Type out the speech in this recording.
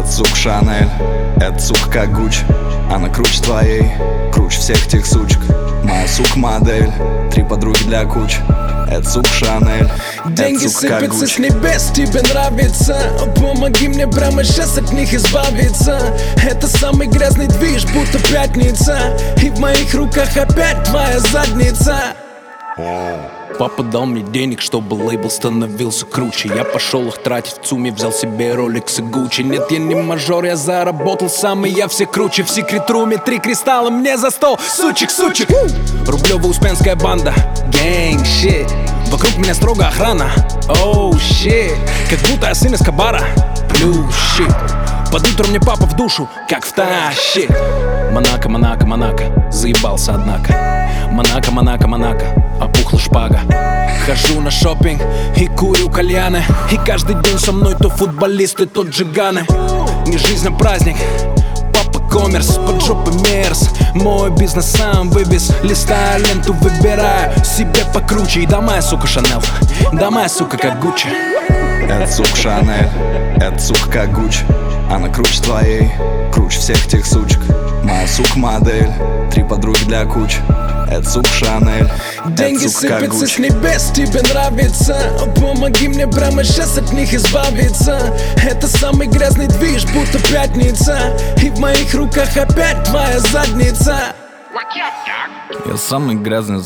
Это сука Шанель, это сука как Гуччи. Она круче твоей, круче всех тех сучек. Моя сука модель, 3 подруги для кучи. Это сука Шанель, деньги сыпятся с небес, тебе нравится? Помоги мне прямо сейчас от них избавиться. Это самый грязный движ, будто пятница. И в моих руках опять твоя задница. Папа дал мне денег, чтобы лейбл становился круче. Я пошел их тратить в ЦУМе, взял себе Rolex и Gucci. Нет, я не мажор, я заработал сам, и я все круче. В секрет-руме 3 кристалла мне за 100 сучек. Рублево-Успенская банда, gang shit. Вокруг меня строго охрана, oh shit. Как будто я сын Эскобара, blue shit. Под утро мне папа в душу, как втащит. Монако, Монако, Монако, заебался однако. Монако, Монако, Монако, опухла шпага. Хожу на шопинг и курю кальяны. И каждый день со мной то футболисты, то джиганы. Не жизнь, а праздник, папа коммерс, под жопой мерз. Мой бизнес сам вывез, листаю ленту, выбираю себе покруче. И да моя сука Шанель, да моя сука как Гуччи. Это сука Шанель, это сука как Гуччи. Она круче твоей, круче всех тех сучек. Моя сука модель, 3 подруги для кучи. Это сука Шанель, деньги это сука как сыпятся с Гуччи. небес, тебе нравится? Помоги мне прямо сейчас от них избавиться. Это самый грязный движ, будто пятница. И в моих руках опять твоя задница. Я самый грязный